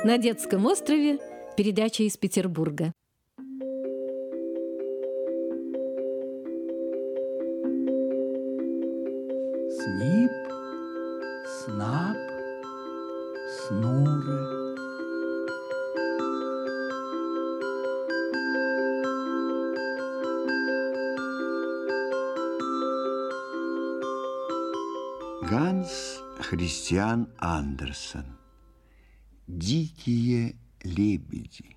На детском острове. Передача из Петербурга. Снип, снап, снуры. Ганс Христиан Андерсен. Дикие лебеди.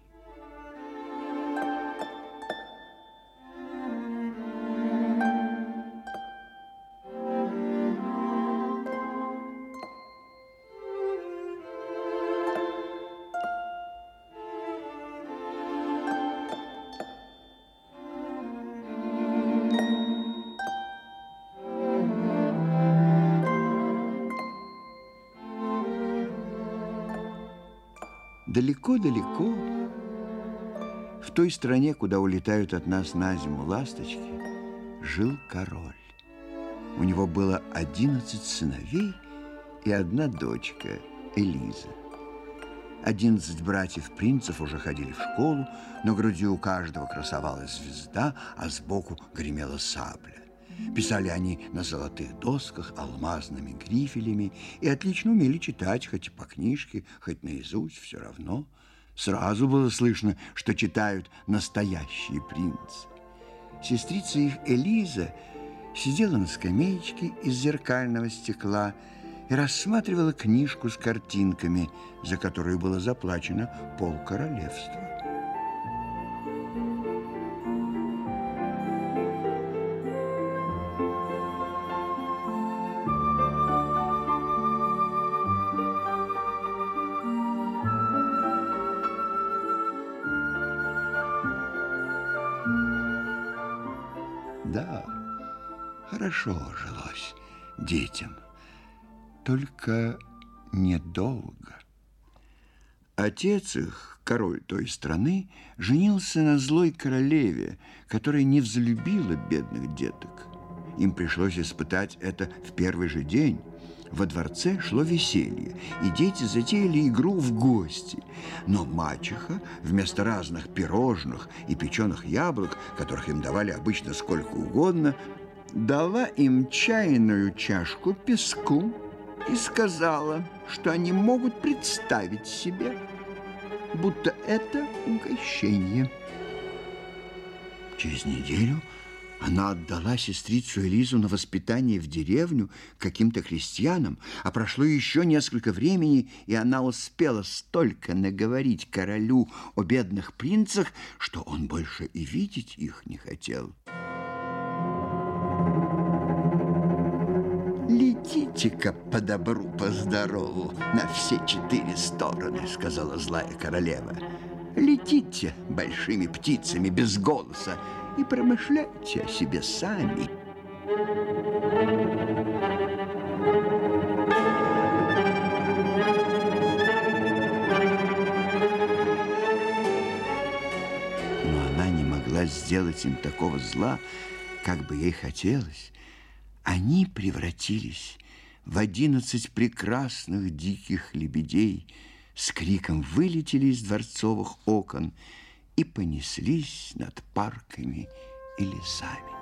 Далеко-далеко, в той стране, куда улетают от нас на зиму ласточки, жил король. У него было 11 сыновей и одна дочка, Элиза. 11 братьев-принцев уже ходили в школу, на груди у каждого красовалась звезда, а сбоку гремела сабля. Писали они на золотых досках алмазными грифелями и отлично умели читать, хоть и по книжке, хоть наизусть, все равно. Сразу было слышно, что читают настоящие принцы. Сестрица их Элиза сидела на скамеечке из зеркального стекла и рассматривала книжку с картинками, за которую было заплачено полкоролевства. Да, хорошо жилось детям, только недолго. Отец их, король той страны, женился на злой королеве, которая не взлюбила бедных деток. Им пришлось испытать это в первый же день. Во дворце шло веселье, и дети затеяли игру в гости. Но мачеха вместо разных пирожных и печеных яблок, которых им давали обычно сколько угодно, дала им чайную чашку песку и сказала, что они могут представить себе, будто это угощение. Через неделю она отдала сестрицу Элизу на воспитание в деревню каким-то крестьянам, а прошло еще несколько времени, и она успела столько наговорить королю о бедных принцах, что он больше и видеть их не хотел. «Летите-ка по добру, по здорову на все 4 стороны», — сказала злая королева. «Летите большими птицами без голоса и промышляйте о себе сами». Но она не могла сделать им такого зла, как бы ей хотелось. Они превратились в 11 прекрасных диких лебедей, с криком вылетели из дворцовых окон и понеслись над парками и лесами.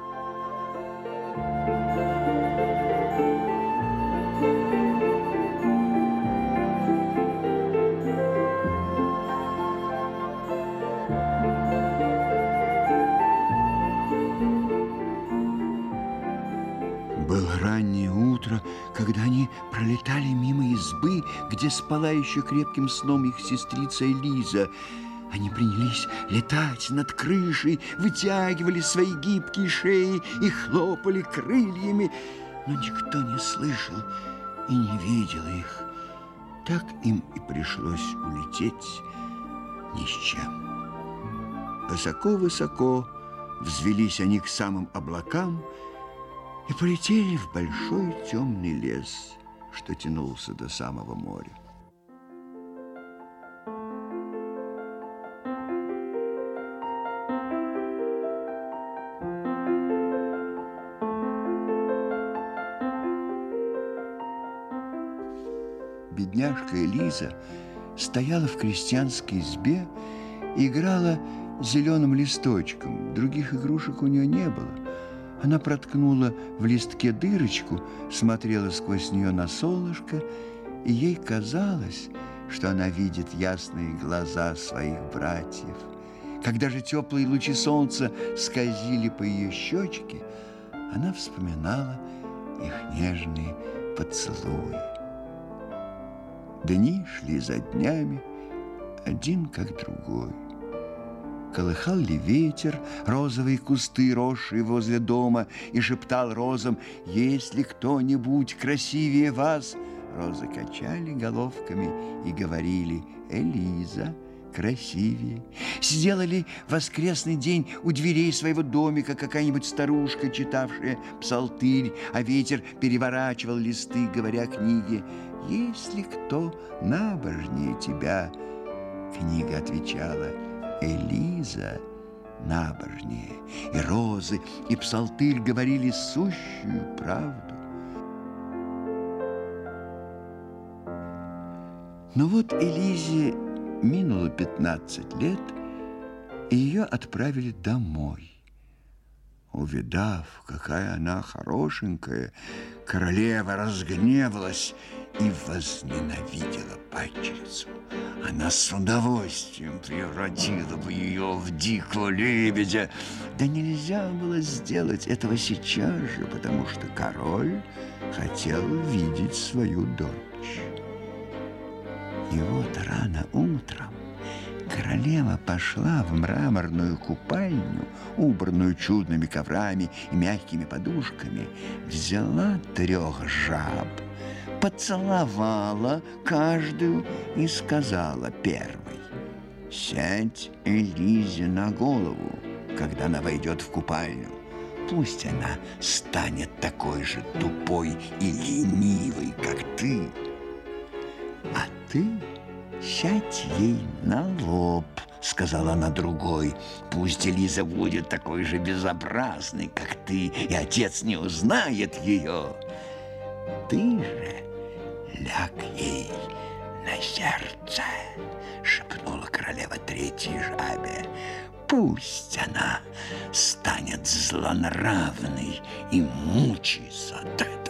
Было раннее утро, когда они пролетали мимо избы, где спала еще крепким сном их сестрица Элиза. Они принялись летать над крышей, вытягивали свои гибкие шеи и хлопали крыльями, но никто не слышал и не видел их. Так им и пришлось улететь ни с чем. Высоко-высоко взвелись они к самым облакам и полетели в большой темный лес, что тянулся до самого моря. Бедняжка Элиза стояла в крестьянской избе и играла зеленым листочком. Других игрушек у нее не было. Она проткнула в листке дырочку, смотрела сквозь нее на солнышко, и ей казалось, что она видит ясные глаза своих братьев. Когда же теплые лучи солнца скользили по ее щечке, она вспоминала их нежные поцелуи. Дни шли за днями, один как другой. Колыхал ли ветер розовые кусты, росшие возле дома, и шептал розам: «Есть ли кто-нибудь красивее вас?» Розы качали головками и говорили: «Элиза красивее». Сидела ли в воскресный день у дверей своего домика какая-нибудь старушка, читавшая псалтырь, а ветер переворачивал листы, говоря книге: «Есть ли кто набожнее тебя?» Книга отвечала: «Элиза набожнее». И розы, и псалтырь говорили сущую правду. Но вот Элизе минуло 15 лет, и ее отправили домой. Увидав, какая она хорошенькая, королева разгневалась и возненавидела падчерицу. Она с удовольствием превратила бы ее в дикого лебедя. Да нельзя было сделать этого сейчас же, потому что король хотел видеть свою дочь. И вот рано утром королева пошла в мраморную купальню, убранную чудными коврами и мягкими подушками, взяла 3 жаб, поцеловала каждую и сказала первой: «Сядь Элизе на голову, когда она войдет в купальню. Пусть она станет такой же тупой и ленивой, как ты. А ты сядь ей на лоб», — сказала она другой. «Пусть Элиза будет такой же безобразной, как ты, и отец не узнает ее. Ты же ляг ей на сердце», — шепнула королева 3-й жабе. «Пусть она станет злонравной и мучается от этого».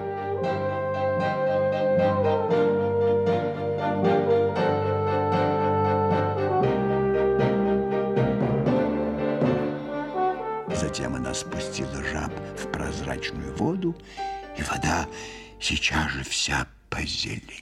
Затем она спустила жаб в прозрачную воду, и вода сейчас же вся позеленела.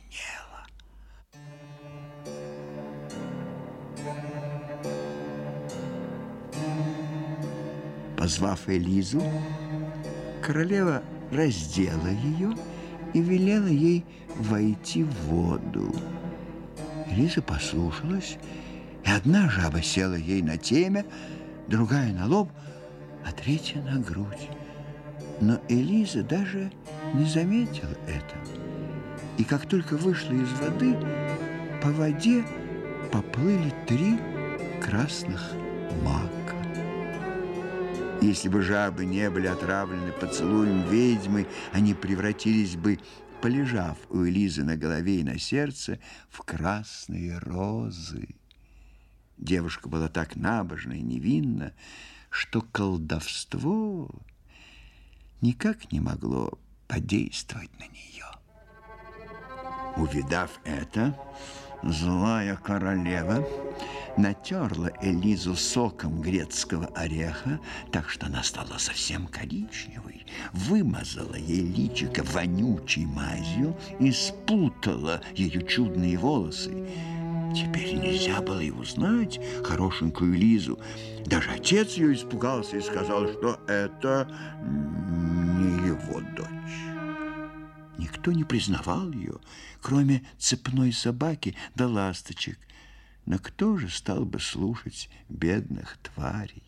Позвав Элизу, королева раздела ее и велела ей войти в воду. Элиза послушалась, и одна жаба села ей на темя, другая на лоб, а 3-я на грудь. Но Элиза даже не заметила этого. И как только вышла из воды, по воде поплыли 3 красных мака. Если бы жабы не были отравлены поцелуем ведьмы, они превратились бы, полежав у Элизы на голове и на сердце, в красные розы. Девушка была так набожна и невинна, что колдовство никак не могло подействовать на нее. Увидав это, злая королева натерла Элизу соком грецкого ореха, так что она стала совсем коричневой, вымазала ей личико вонючей мазью и спутала ее чудные волосы. Теперь нельзя было и узнать хорошенькую Лизу. Даже отец ее испугался и сказал, что это не его дочь. Никто не признавал ее, кроме цепной собаки да ласточек. Но кто же стал бы слушать бедных тварей?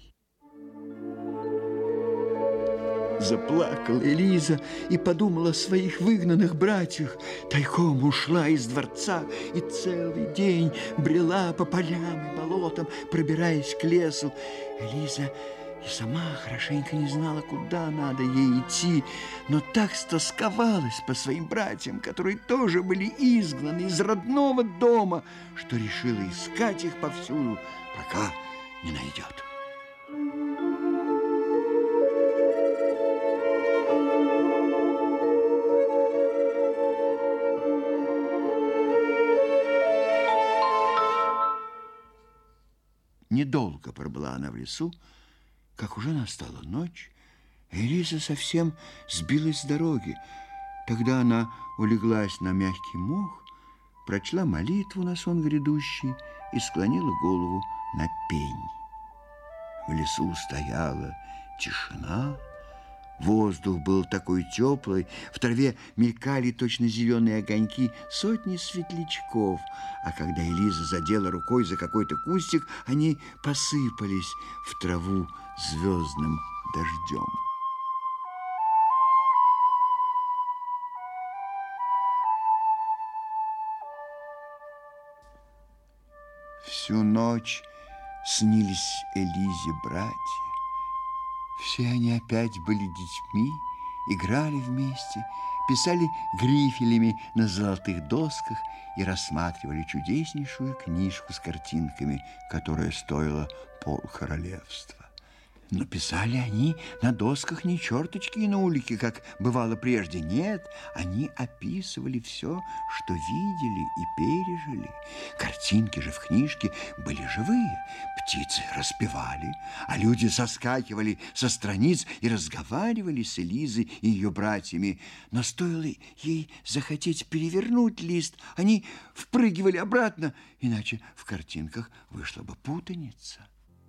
Заплакала Элиза и подумала о своих выгнанных братьях. Тайком ушла из дворца и целый день брела по полям и болотам, пробираясь к лесу. Элиза и сама хорошенько не знала, куда надо ей идти, но так стосковалась по своим братьям, которые тоже были изгнаны из родного дома, что решила искать их повсюду, пока не найдет. Недолго пробыла она в лесу, как уже настала ночь, и Элиза совсем сбилась с дороги. Тогда она улеглась на мягкий мох, прочла молитву на сон грядущий и склонила голову на пень. В лесу стояла тишина, воздух был такой теплый, в траве мелькали точно зеленые огоньки сотни светлячков, а когда Элиза задела рукой за какой-то кустик, они посыпались в траву звездным дождем. Всю ночь снились Элизе братья. Все они опять были детьми, играли вместе, писали грифелями на золотых досках и рассматривали чудеснейшую книжку с картинками, которая стоила полкоролевства. Но писали они на досках не черточки и нулики, как бывало прежде. Нет, они описывали все, что видели и пережили. Картинки же в книжке были живые. Птицы распевали, а люди соскакивали со страниц и разговаривали с Элизой и ее братьями. Но стоило ей захотеть перевернуть лист, они впрыгивали обратно, иначе в картинках вышла бы путаница.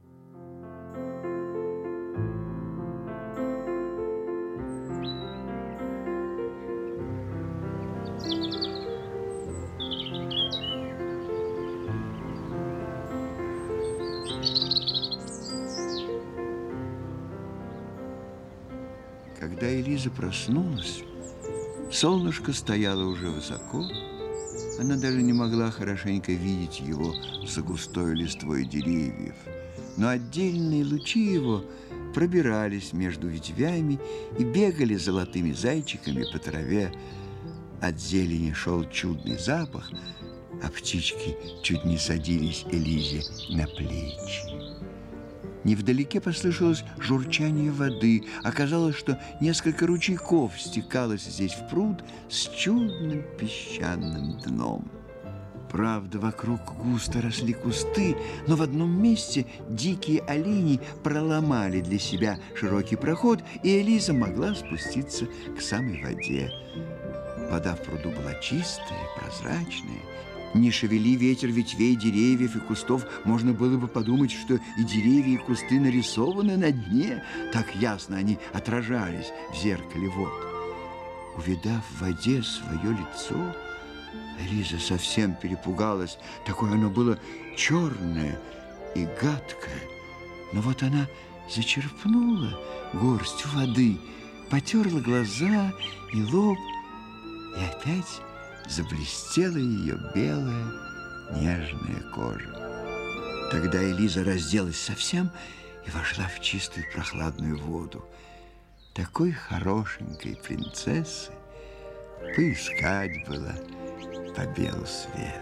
Когда Элиза проснулась, солнышко стояло уже высоко. Она даже не могла хорошенько видеть его за густой листвой деревьев, но отдельные лучи его пробирались между ветвями и бегали золотыми зайчиками по траве. От зелени шел чудный запах, а птички чуть не садились Элизе на плечи. Невдалеке послышалось журчание воды. Оказалось, что несколько ручейков стекалось здесь в пруд с чудным песчаным дном. Правда, вокруг густо росли кусты, но в одном месте дикие олени проломали для себя широкий проход, и Элиза могла спуститься к самой воде. Вода в пруду была чистая, прозрачная. Не шевели ветер ветвей деревьев и кустов, можно было бы подумать, что и деревья, и кусты нарисованы на дне. Так ясно они отражались в зеркале вод. Увидав в воде свое лицо, Элиза совсем перепугалась. Такое оно было черное и гадкое. Но вот она зачерпнула горсть воды, потерла глаза и лоб, и опять заблестела ее белая нежная кожа. Тогда Элиза разделась совсем и вошла в чистую прохладную воду. Такой хорошенькой принцессы поискать было по белу свету.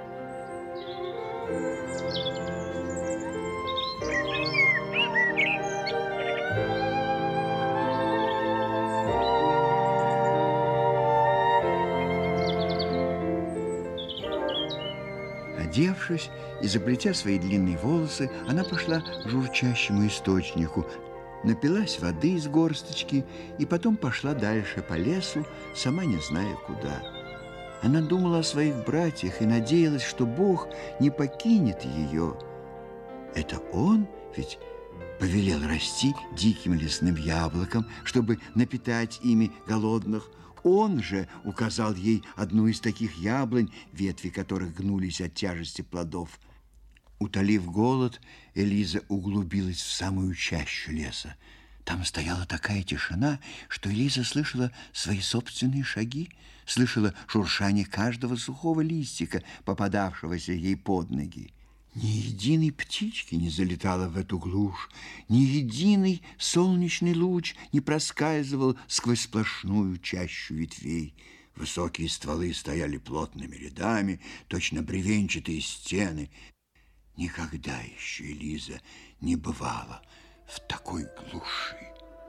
Одевшись и заплетя свои длинные волосы, она пошла к журчащему источнику, напилась воды из горсточки и потом пошла дальше по лесу, сама не зная куда. Она думала о своих братьях и надеялась, что Бог не покинет ее. Это Он ведь повелел расти диким лесным яблоком, чтобы напитать ими голодных. Он же указал ей одну из таких яблонь, ветви которых гнулись от тяжести плодов. Утолив голод, Элиза углубилась в самую чащу леса. Там стояла такая тишина, что Элиза слышала свои собственные шаги, слышала шуршание каждого сухого листика, попадавшегося ей под ноги. Ни единой птички не залетало в эту глушь, ни единый солнечный луч не проскальзывал сквозь сплошную чащу ветвей. Высокие стволы стояли плотными рядами, точно бревенчатые стены. Никогда еще Элиза не бывала в такой глуши.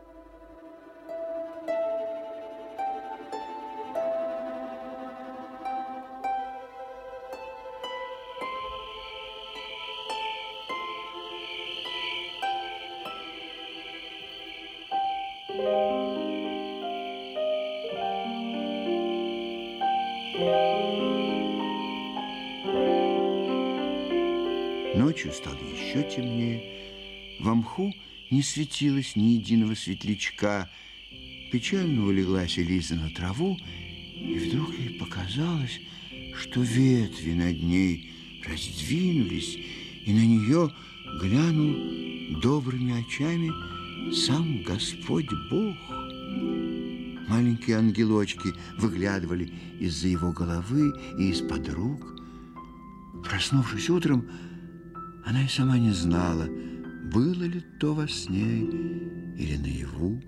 Ночью стало еще темнее. В мху не светилось ни единого светлячка. Печально улеглась Элиза на траву, и вдруг ей показалось, что ветви над ней раздвинулись, и на нее глянул добрыми очами сам Господь Бог. Маленькие ангелочки выглядывали из-за его головы и из-под рук. Проснувшись утром, она и сама не знала, было ли то во сне или наяву.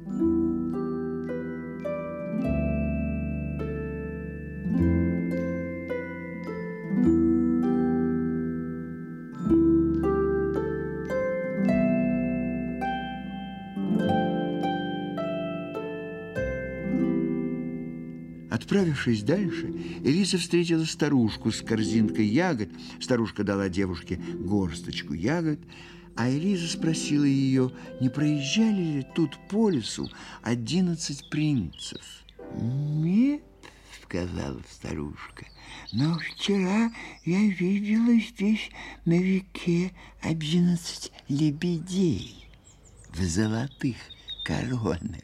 Отправившись дальше, Элиза встретила старушку с корзинкой ягод. Старушка дала девушке горсточку ягод, а Элиза спросила ее, не проезжали ли тут по лесу 11 принцев. «Нет», — сказала старушка, — «но вчера я видела здесь на реке 11 лебедей в золотых коронах».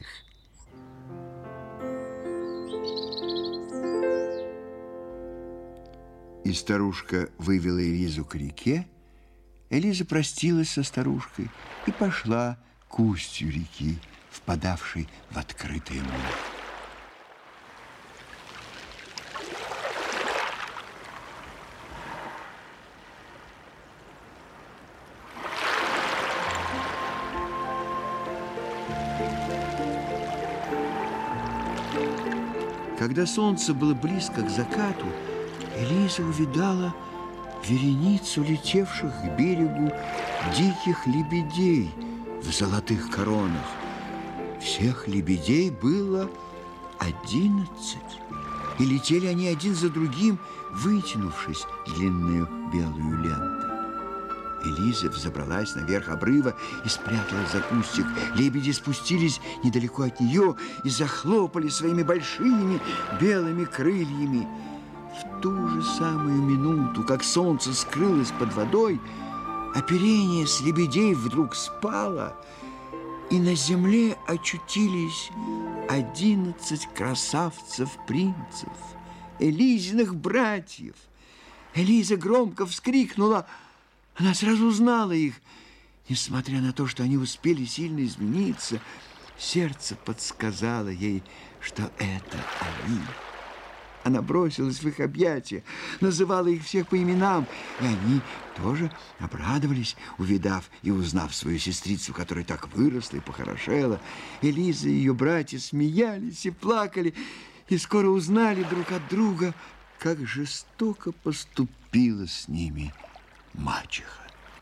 И старушка вывела Элизу к реке. Элиза простилась со старушкой и пошла к устью реки, впадавшей в открытое море. Когда солнце было близко к закату, Элиза увидала вереницу летевших к берегу диких лебедей в золотых коронах. Всех лебедей было 11, и летели они один за другим, вытянувшись длинную белую лентой. Элиза взобралась наверх обрыва и спряталась за кустик. Лебеди спустились недалеко от нее и захлопали своими большими белыми крыльями. В ту же самую минуту, как солнце скрылось под водой, оперение с лебедей вдруг спало, и на земле очутились 11 красавцев-принцев, Элизиных братьев. Элиза громко вскрикнула. Она сразу узнала их. Несмотря на то, что они успели сильно измениться, сердце подсказало ей, что это они. Она бросилась в их объятия, называла их всех по именам, и они тоже обрадовались, увидав и узнав свою сестрицу, которая так выросла и похорошела. Элиза и ее братья смеялись и плакали, и скоро узнали друг от друга, как жестоко поступила с ними мачеха.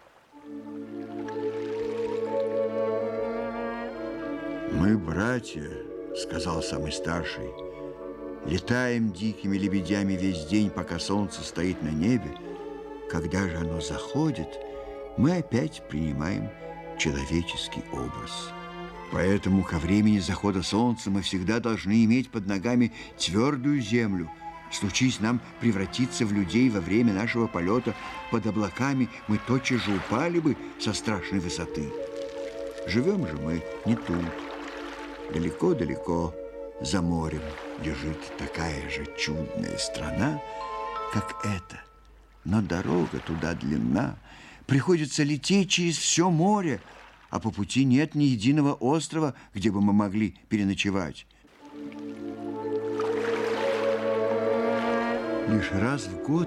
«Мы братья», — сказал самый старший, — «летаем дикими лебедями весь день, пока солнце стоит на небе. Когда же оно заходит, мы опять принимаем человеческий образ. Поэтому ко времени захода солнца мы всегда должны иметь под ногами твердую землю. Случись нам превратиться в людей во время нашего полета под облаками, мы тотчас же упали бы со страшной высоты. Живем же мы не тут. Далеко-далеко за морем лежит такая же чудная страна, как эта. Но дорога туда длинна, приходится лететь через все море, а по пути нет ни единого острова, где бы мы могли переночевать. Лишь раз в год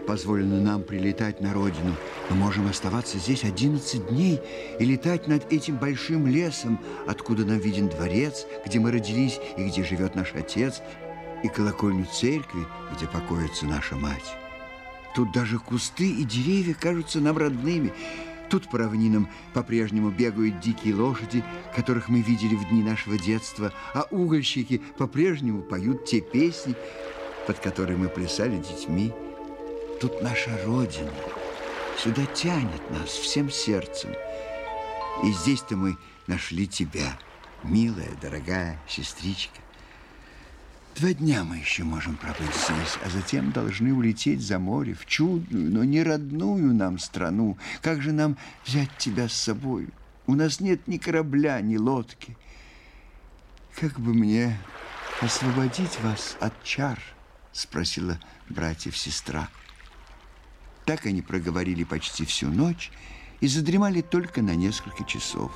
позволено нам прилетать на родину, мы можем оставаться здесь 11 дней и летать над этим большим лесом, откуда нам виден дворец, где мы родились и где живет наш отец, и колокольню церкви, где покоится наша мать. Тут даже кусты и деревья кажутся нам родными. Тут по равнинам по-прежнему бегают дикие лошади, которых мы видели в дни нашего детства, а угольщики по-прежнему поют те песни, под которые мы плясали детьми. Тут наша родина. Сюда тянет нас всем сердцем. И здесь-то мы нашли тебя, милая, дорогая сестричка. 2 дня мы еще можем пробыть здесь, а затем должны улететь за море в чудную, но не родную нам страну. Как же нам взять тебя с собой? У нас нет ни корабля, ни лодки. Как бы мне освободить вас от чар? Спросила братьев сестра. Так они проговорили почти всю ночь и задремали только на несколько часов.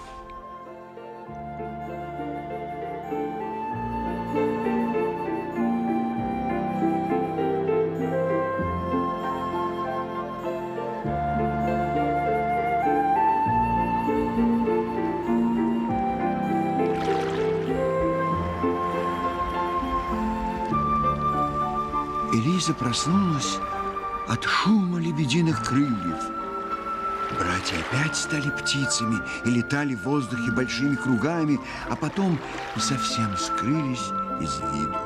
Элиза проснулась от шума лебединых крыльев. Братья опять стали птицами и летали в воздухе большими кругами, а потом и совсем скрылись из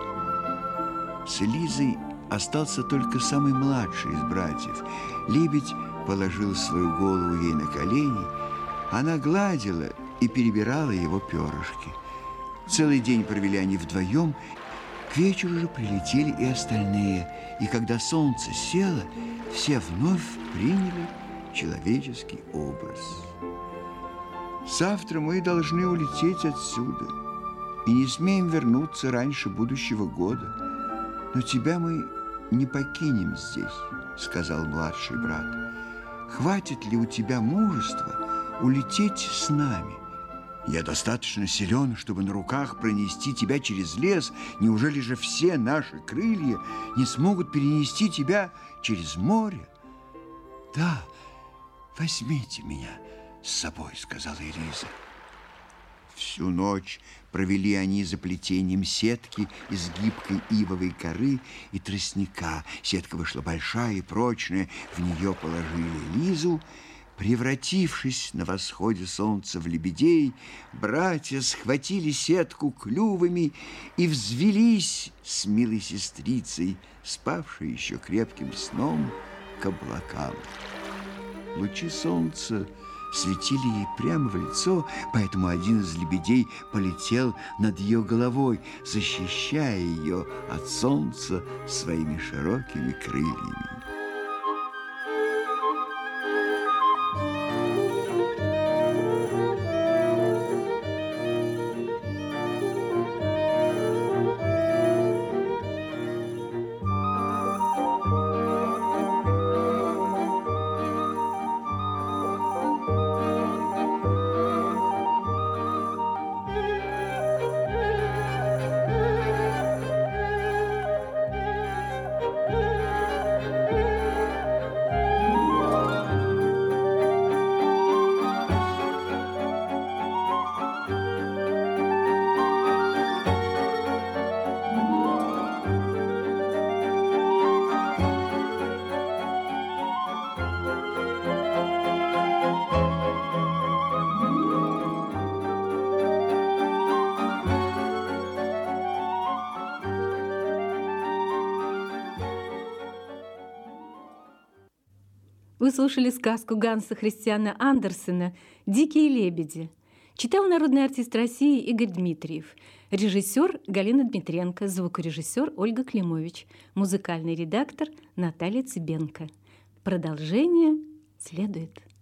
виду. С Элизой остался только самый младший из братьев. Лебедь положил свою голову ей на колени, она гладила и перебирала его перышки. Целый день провели они вдвоем. К вечеру же прилетели и остальные, и когда солнце село, все вновь приняли человеческий образ. Завтра мы должны улететь отсюда и не смеем вернуться раньше будущего года. Но тебя мы не покинем здесь, сказал младший брат. Хватит ли у тебя мужества улететь с нами? Я достаточно силен, чтобы на руках пронести тебя через лес. Неужели же все наши крылья не смогут перенести тебя через море? Да, возьмите меня с собой, сказала Элиза. Всю ночь провели они за плетением сетки из гибкой ивовой коры и тростника. Сетка вышла большая и прочная, в нее положили Элизу. Превратившись на восходе солнца в лебедей, братья схватили сетку клювами и взвелись с милой сестрицей, спавшей еще крепким сном, к облакам. Лучи солнца светили ей прямо в лицо, поэтому один из лебедей полетел над ее головой, защищая ее от солнца своими широкими крыльями. Вы слушали сказку Ганса Христиана Андерсена «Дикие лебеди». Читал народный артист России Игорь Дмитриев. Режиссер Галина Дмитренко, звукорежиссер Ольга Климович, музыкальный редактор Наталья Цыбенко. Продолжение следует.